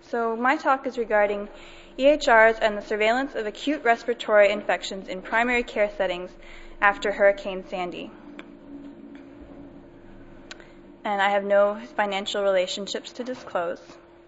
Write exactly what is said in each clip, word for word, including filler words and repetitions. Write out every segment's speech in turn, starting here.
So my talk is regarding E H Rs and the surveillance of acute respiratory infections in primary care settings after Hurricane Sandy. And I have no financial relationships to disclose.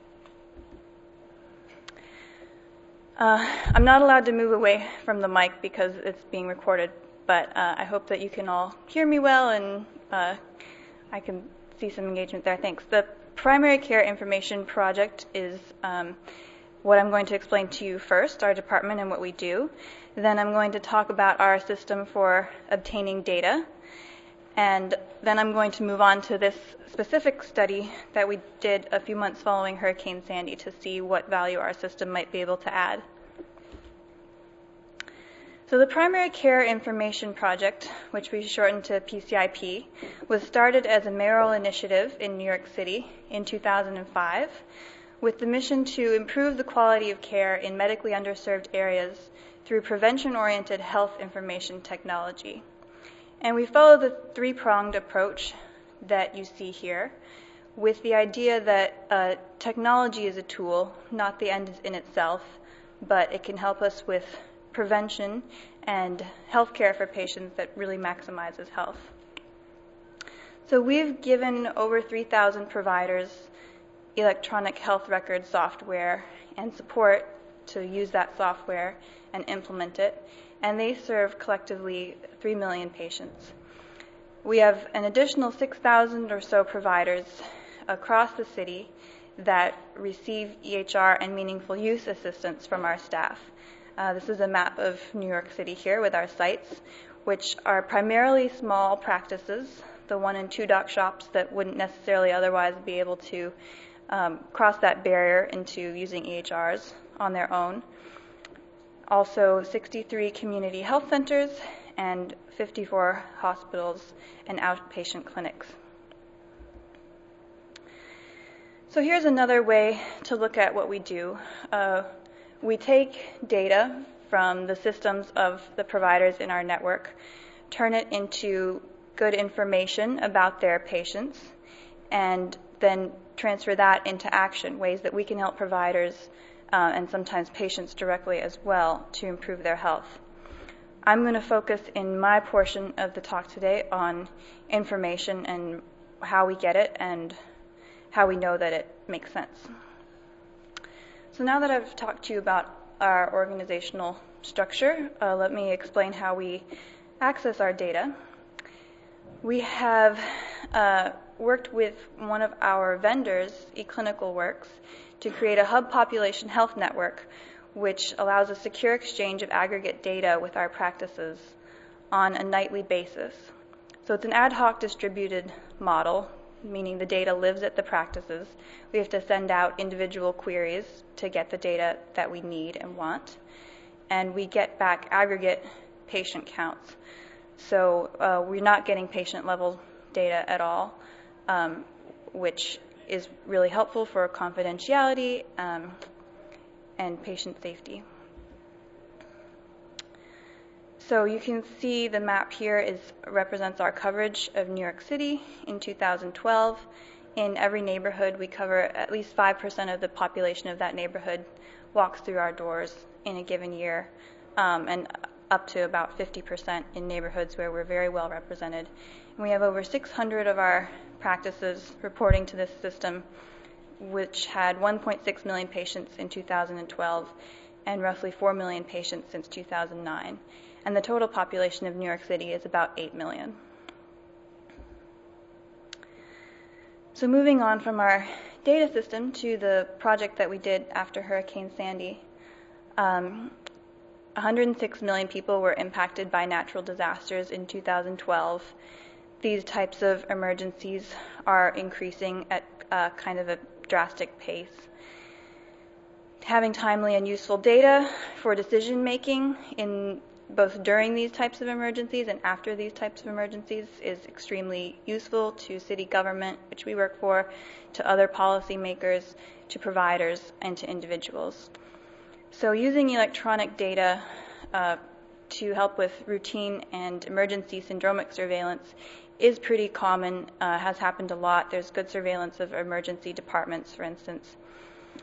Uh, I'm not allowed to move away from the mic because it's being recorded, but uh, I hope that you can all hear me well and uh, I can see some engagement there. Thanks. The Primary Care Information Project is um, what I'm going to explain to you first, our department and what we do. Then I'm going to talk about our system for obtaining data. And then I'm going to move on to this specific study that we did a few months following Hurricane Sandy to see what value our system might be able to add. So the Primary Care Information Project, which we shortened to P C I P, was started as a mayoral initiative in New York City in two thousand five with the mission to improve the quality of care in medically underserved areas through prevention-oriented health information technology. And we follow the three-pronged approach that you see here with the idea that uh, technology is a tool, not the end in itself, but it can help us with prevention and health care for patients that really maximizes health. So we've given over three thousand providers electronic health record software and support to use that software and implement it, and they serve collectively three million patients. We have an additional six thousand or so providers across the city that receive E H R and meaningful use assistance from our staff. Uh, this is a map of New York City here with our sites, which are primarily small practices, the one and two doc shops that wouldn't necessarily otherwise be able to um, cross that barrier into using E H Rs on their own. Also sixty-three community health centers and fifty-four hospitals and outpatient clinics. So here's another way to look at what we do. Uh, we take data from the systems of the providers in our network, turn it into good information about their patients, and then transfer that into action, ways that we can help providers Uh, and sometimes patients directly as well to improve their health. I'm going to focus in my portion of the talk today on information and how we get it and how we know that it makes sense. So now that I've talked to you about our organizational structure, uh, let me explain how we access our data. We have uh, worked with one of our vendors, eClinicalWorks, to create a hub population health network, which allows a secure exchange of aggregate data with our practices on a nightly basis. So it's an ad hoc distributed model, meaning the data lives at the practices. We have to send out individual queries to get the data that we need and want, and we get back aggregate patient counts. So uh, we're not getting patient-level data at all, um, which is really helpful for confidentiality um, and patient safety. So you can see the map here is represents our coverage of New York City in two thousand twelve. In every neighborhood, we cover at least five percent of the population of that neighborhood walks through our doors in a given year, um, and up to about fifty percent in neighborhoods where we're very well represented. And we have over six hundred of our practices reporting to this system, which had one point six million patients in two thousand twelve and roughly four million patients since two thousand nine. And the total population of New York City is about eight million. So moving on from our data system to the project that we did after Hurricane Sandy, um, one hundred six million people were impacted by natural disasters in two thousand twelve. These types of emergencies are increasing at uh, kind of a drastic pace. Having timely and useful data for decision making in both during these types of emergencies and after these types of emergencies is extremely useful to city government, which we work for, to other policymakers, to providers, and to individuals. So using electronic data uh, to help with routine and emergency syndromic surveillance is pretty common, uh, has happened a lot. There's good surveillance of emergency departments, for instance.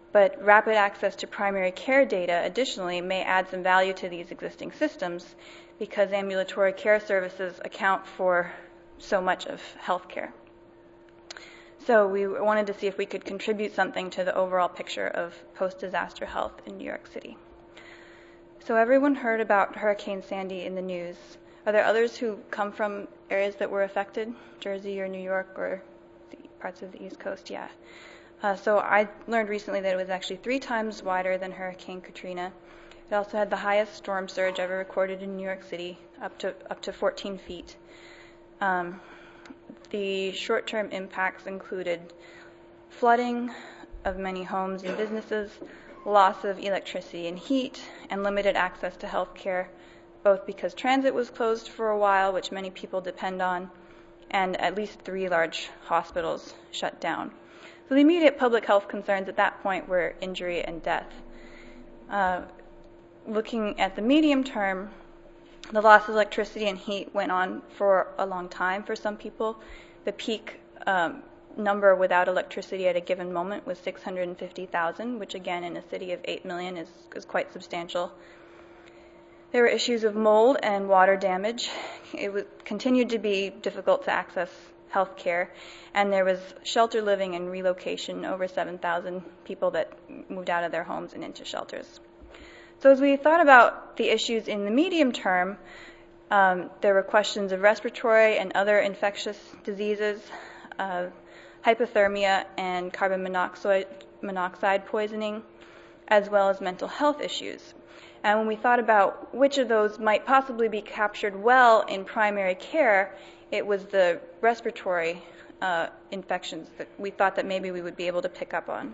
But rapid access to primary care data, additionally, may add some value to these existing systems because ambulatory care services account for so much of healthcare. So we wanted to see if we could contribute something to the overall picture of post-disaster health in New York City. So everyone heard about Hurricane Sandy in the news. Are there others who come from areas that were affected, Jersey or New York or the parts of the East Coast? Yeah. Uh, so I learned recently that it was actually three times wider than Hurricane Katrina. It also had the highest storm surge ever recorded in New York City, up to up to fourteen feet. Um, the short-term impacts included flooding of many homes and businesses, loss of electricity and heat, and limited access to health care, both because transit was closed for a while, which many people depend on, and at least three large hospitals shut down. So the immediate public health concerns at that point were injury and death. Uh, looking at the medium term, the loss of electricity and heat went on for a long time for some people. The peak um, number without electricity at a given moment was six hundred fifty thousand, which again in a city of eight million is, is quite substantial. There were issues of mold and water damage. It was, continued to be difficult to access health care, and there was shelter living and relocation, over seven thousand people that moved out of their homes and into shelters. So as we thought about the issues in the medium term, um, there were questions of respiratory and other infectious diseases, uh, hypothermia and carbon monoxide, monoxide poisoning, as well as mental health issues. And when we thought about which of those might possibly be captured well in primary care, it was the respiratory uh, infections that we thought that maybe we would be able to pick up on.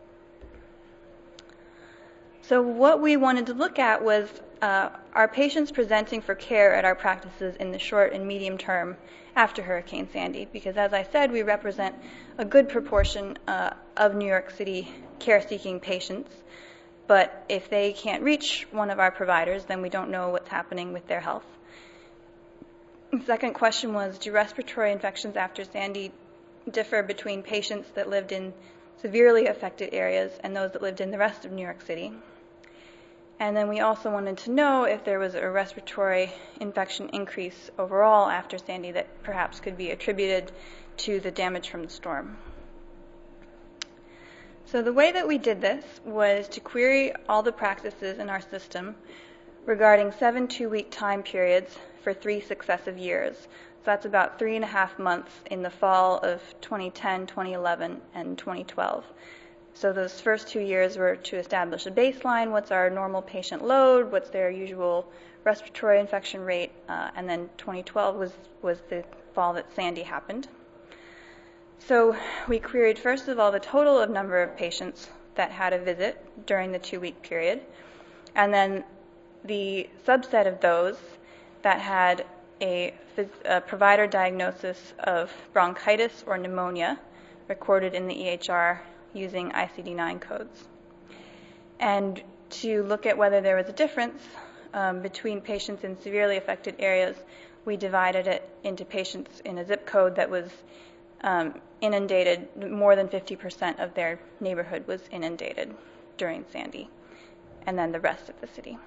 So what we wanted to look at was uh, our patients presenting for care at our practices in the short and medium term after Hurricane Sandy, because as I said, we represent a good proportion uh, of New York City care-seeking patients. But if they can't reach one of our providers, then we don't know what's happening with their health. The second question was, do respiratory infections after Sandy differ between patients that lived in severely affected areas and those that lived in the rest of New York City? And then we also wanted to know if there was a respiratory infection increase overall after Sandy that perhaps could be attributed to the damage from the storm. So the way that we did this was to query all the practices in our system regarding seven two-week time periods for three successive years. So that's about three and a half months in the fall of twenty ten, twenty eleven, and twenty twelve. So those first two years were to establish a baseline, what's our normal patient load, what's their usual respiratory infection rate, uh, and then twenty twelve was, was the fall that Sandy happened. So we queried, first of all, the total of number of patients that had a visit during the two-week period, and then the subset of those that had a, a provider diagnosis of bronchitis or pneumonia recorded in the E H R using I C D nine codes. And to look at whether there was a difference um, between patients in severely affected areas, we divided it into patients in a zip code that was um, inundated, more than fifty percent of their neighborhood was inundated during Sandy, and then the rest of the city.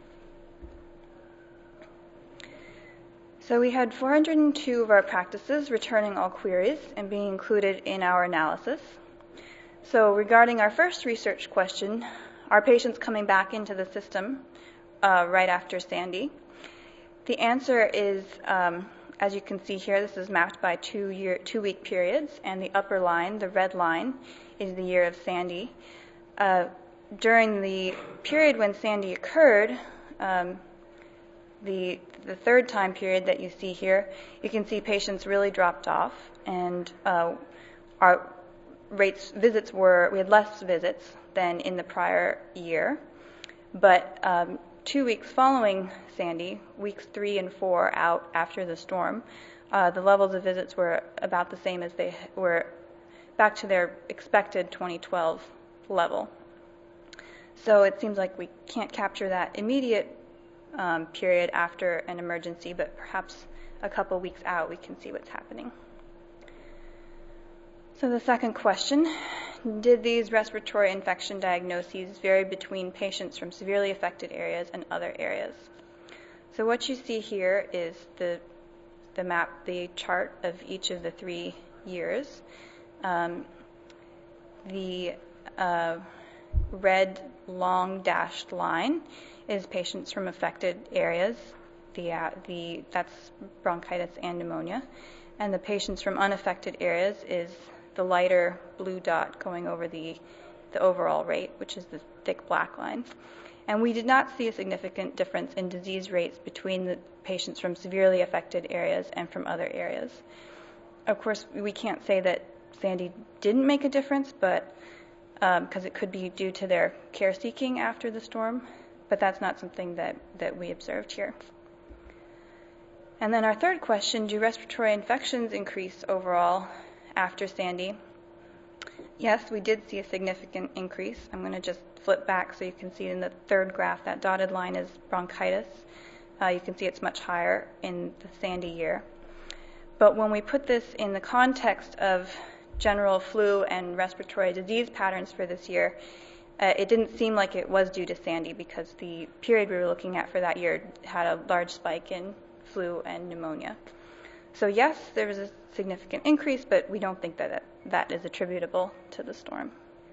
So we had four hundred two of our practices returning all queries and being included in our analysis. So regarding our first research question, are patients coming back into the system uh, right after Sandy? The answer is, um, as you can see here, this is mapped by two year, two-week periods, and the upper line, the red line, is the year of Sandy. Uh, during the period when Sandy occurred, um, the the third time period that you see here, you can see patients really dropped off, and uh, our rates visits were we had less visits than in the prior year. But um, two weeks following Sandy, weeks three and four out after the storm, uh, the levels of visits were about the same as they were back to their expected twenty twelve level. So it seems like we can't capture that immediate um, period after an emergency, but perhaps a couple weeks out we can see what's happening. So the second question, did these respiratory infection diagnoses vary between patients from severely affected areas and other areas? So what you see here is the the map, the chart of each of the three years. Um, the uh, red long dashed line is patients from affected areas. The uh, the that's bronchitis and pneumonia, and the patients from unaffected areas is the lighter blue dot going over the the overall rate, which is the thick black line. And we did not see a significant difference in disease rates between the patients from severely affected areas and from other areas. Of course, we can't say that Sandy didn't make a difference, but because um, it could be due to their care seeking after the storm, but that's not something that, that we observed here. And then our third question, do respiratory infections increase overall after Sandy? Yes, we did see a significant increase. I'm going to just flip back so you can see in the third graph that dotted line is bronchitis. Uh, you can see it's much higher in the Sandy year. But when we put this in the context of general flu and respiratory disease patterns for this year, uh, it didn't seem like it was due to Sandy because the period we were looking at for that year had a large spike in flu and pneumonia. So yes, there was a significant increase, but we don't think that that, that is attributable to the storm.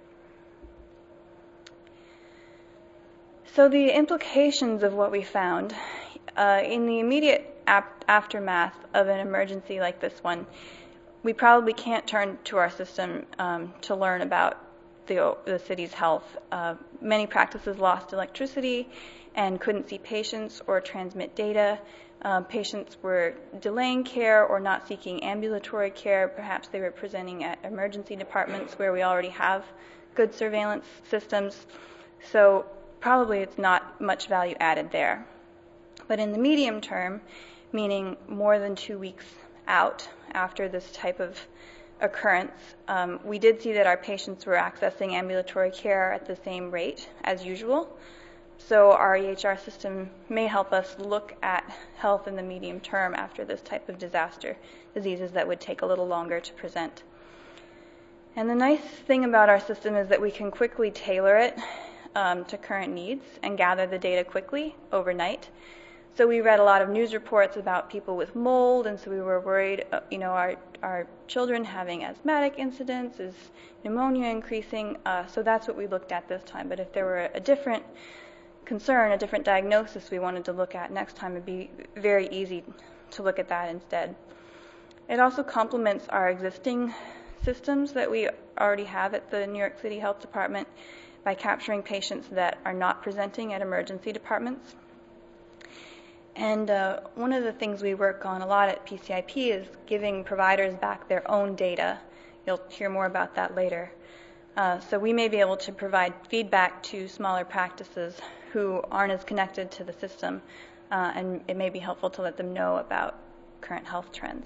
So the implications of what we found uh, in the immediate ap- aftermath of an emergency like this one, we probably can't turn to our system um, to learn about the, the city's health. Uh, many practices lost electricity and couldn't see patients or transmit data. Um, patients were delaying care or not seeking ambulatory care. Perhaps they were presenting at emergency departments where we already have good surveillance systems. So probably it's not much value added there. But in the medium term, meaning more than two weeks out after this type of occurrence, um, we did see that our patients were accessing ambulatory care at the same rate as usual. So our E H R system may help us look at health in the medium term after this type of disaster, diseases that would take a little longer to present. And the nice thing about our system is that we can quickly tailor it um, to current needs and gather the data quickly overnight. So we read a lot of news reports about people with mold, and so we were worried, uh, you know, our our children having asthmatic incidents, is pneumonia increasing? Uh, so that's what we looked at this time. But if there were a different concern, a different diagnosis we wanted to look at next time, it'd be very easy to look at that instead. It also complements our existing systems that we already have at the New York City Health Department by capturing patients that are not presenting at emergency departments. And uh, one of the things we work on a lot at P C I P is giving providers back their own data. You'll hear more about that later. Uh, so we may be able to provide feedback to smaller practices who aren't as connected to the system, uh, and it may be helpful to let them know about current health trends.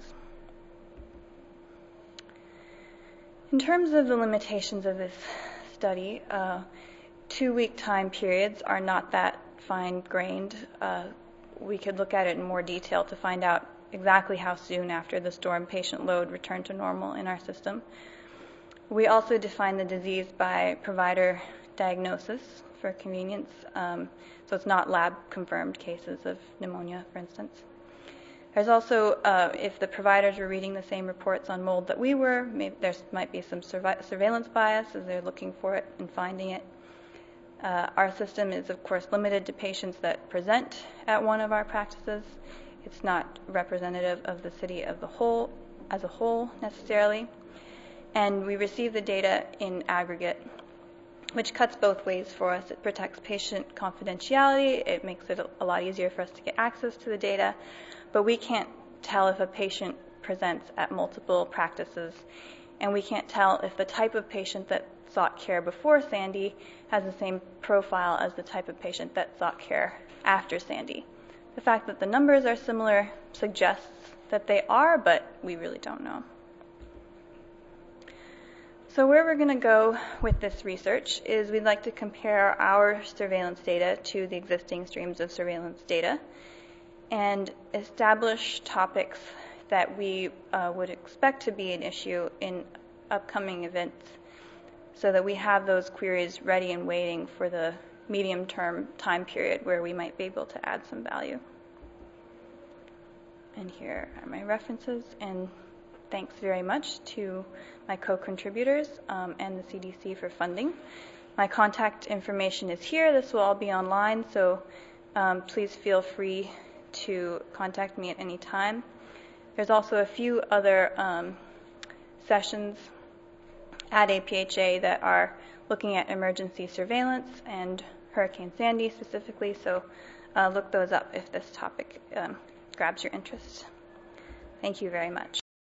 In terms of the limitations of this study, uh, two-week time periods are not that fine-grained. Uh, we could look at it in more detail to find out exactly how soon after the storm patient load returned to normal in our system. We also define the disease by provider diagnosis for convenience, um, so it's not lab-confirmed cases of pneumonia, for instance. There's also, uh, if the providers were reading the same reports on mold that we were, maybe there might be some survi- surveillance bias as they're looking for it and finding it. Uh, our system is, of course, limited to patients that present at one of our practices. It's not representative of the city of the whole, as a whole, necessarily. And we receive the data in aggregate, which cuts both ways for us. It protects patient confidentiality. It makes it a lot easier for us to get access to the data. But we can't tell if a patient presents at multiple practices. And we can't tell if the type of patient that sought care before Sandy has the same profile as the type of patient that sought care after Sandy. The fact that the numbers are similar suggests that they are, but we really don't know. So where we're going to go with this research is we'd like to compare our surveillance data to the existing streams of surveillance data and establish topics that we uh, would expect to be an issue in upcoming events so that we have those queries ready and waiting for the medium-term time period where we might be able to add some value. And here are my references, and thanks very much to my co-contributors um, and the C D C for funding. My contact information is here. This will all be online, so um, please feel free to contact me at any time. There's also a few other um, sessions at A P H A that are looking at emergency surveillance and Hurricane Sandy specifically, so uh, look those up if this topic um, grabs your interest. Thank you very much.